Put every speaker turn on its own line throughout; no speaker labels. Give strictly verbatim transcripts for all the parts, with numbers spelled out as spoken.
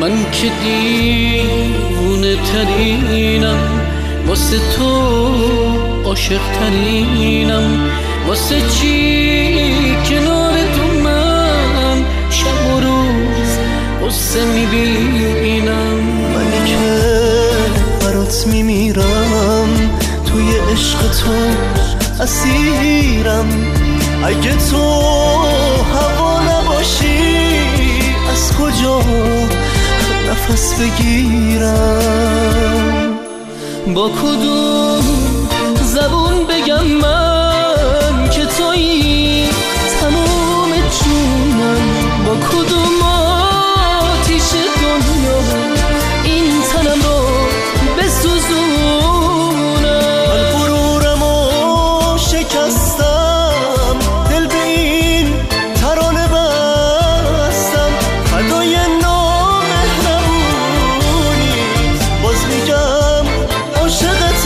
من که دیوونه ترینم، واسه تو عاشق ترینم. واسه چی کنار تو من شب و روز قصه میبینم؟
منی که برات میمیرم، توی عشق تو اسیرم. اگه تو هوا نباشی از کجا نفس بگیرم؟
با کدوم زبون بگم من که تویی تمام جونم؟ با کدوم آتیش دنیا این تنم رو بسوزونم؟
من غرورم و شکستم، دل به این ترانه بستم. فدای نامهربونی باز میگم عاشقت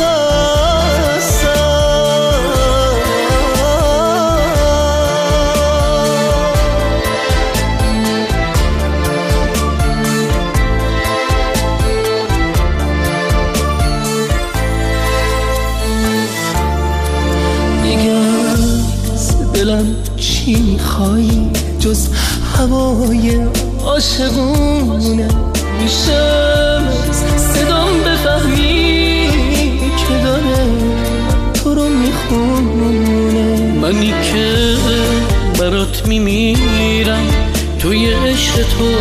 دلم چی میخوای جز هوای عاشقونه؟ میشه صدام بفهمی که داره تو رو میخونه؟ منی که برات میمیرم، توی عشق تو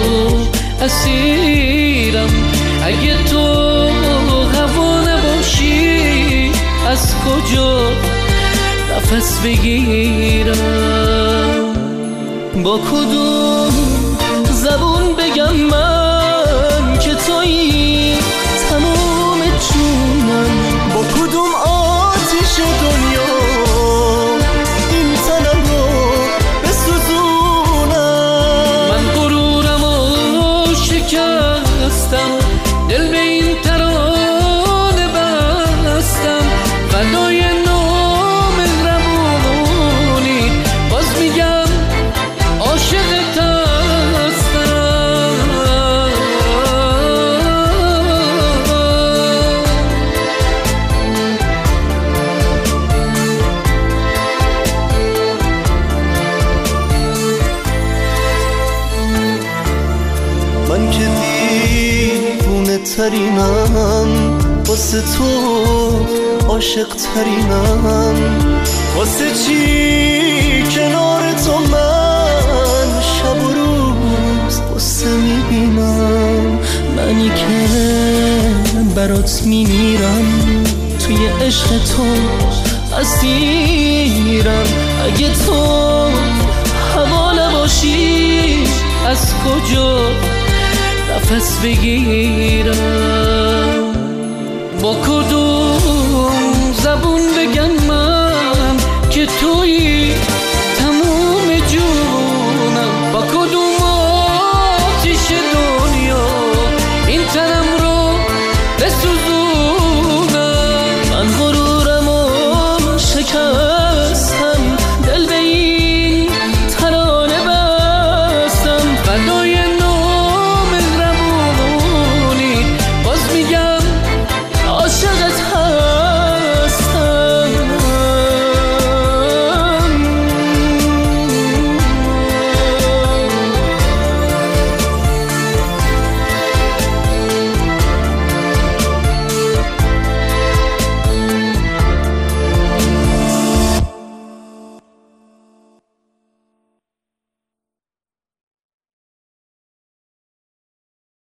اسیرم. اگه تو هوا نباشی از کجا نفس بگیرم؟ با کدوم زبون بگم من که تویی تمام جونم؟
با کدوم آتیش دنیا این تنم رو بسوزونم؟
من غرورم و شکستم، دل به این ترانه بستم. فدای
من که دیوونه ترینم، واسه تو عاشق ترینم. واسه چی کنار تو من شب و روز قصه میبینم؟
منی که برات میمیرم، توی عشق تو اسیرم. اگه تو هوا نباشی از کجا نفس بگیرم؟ با کدوم زبون بگم من که تویی